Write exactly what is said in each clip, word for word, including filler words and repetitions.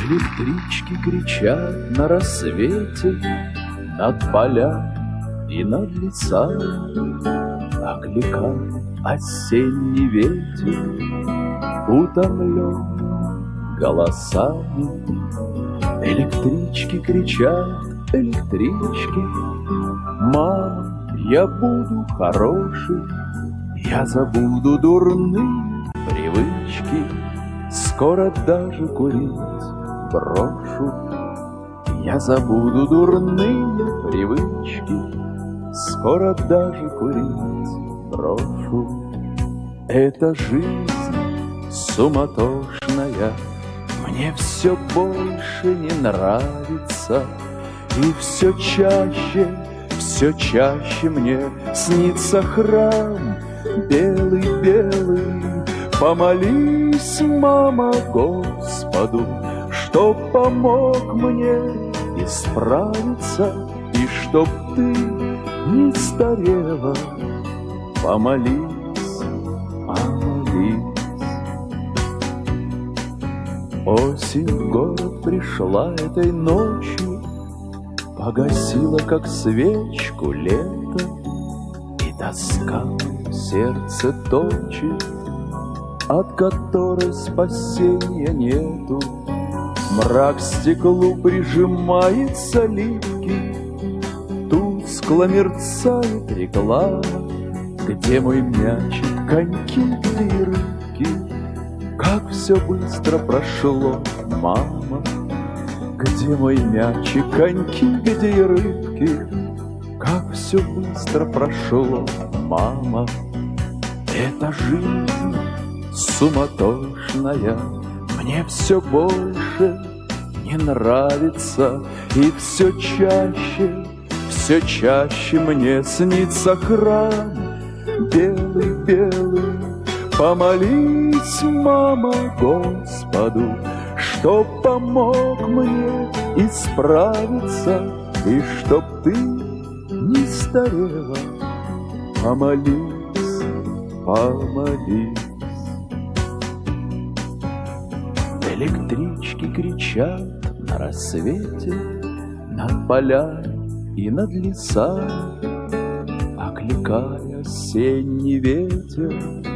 Электрички кричат на рассвете над полями и над лесами, окликает осенний ветер утомлен голосами. Электрички кричат, электрички: мама, я буду хороший, я забуду дурные привычки, скоро даже курить брошу. Я забуду дурные привычки, скоро даже курить брошу. Эта жизнь суматошная мне все больше не нравится, и все чаще, все чаще мне снится храм белый-белый. Помолись, мама, Господу, чтоб помог мне исправиться, и чтоб ты не старела. Помолись, помолись. Осень в город пришла этой ночью, погасила, как свечку, лето, и тоска в сердце точит, от которой спасения нету. Мрак к стеклу прижимается липкий, тускло мерцает реклама. Где мой мячик, коньки, где и рыбки? Как все быстро прошло, мама. Где мой мячик, коньки, где и рыбки? Как все быстро прошло, мама. Эта жизнь суматошная мне все больше не нравится, и все чаще, все чаще мне снится храм белый-белый. Помолись, мама, Господу, чтоб помог мне исправиться, и чтоб ты не старела. Помолись, помолись. Электрички кричат на рассвете над полями и над лесами, окликая осенний ветер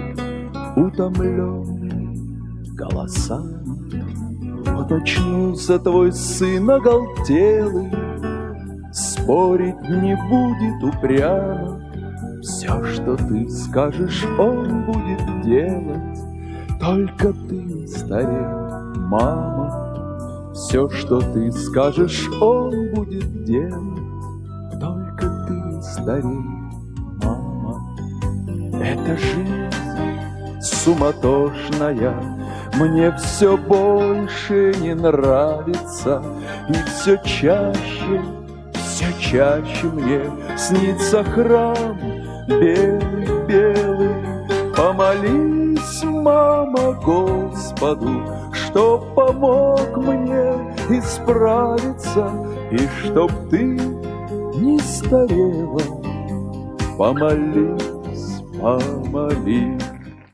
утомленный голосами. Вот очнулся твой сын оголтелый, спорить не будет упрямо. Все, что ты скажешь, он будет делать, только ты не старей, мама. Все, что ты скажешь, он будет делать, только ты не старей, мама. Эта жизнь суматошная мне все больше не нравится, и все чаще, все чаще мне снится храм белый-белый. Помолись, мама, Господу, чтоб помог мне исправиться, и чтоб ты не старела. Помолись, помолись.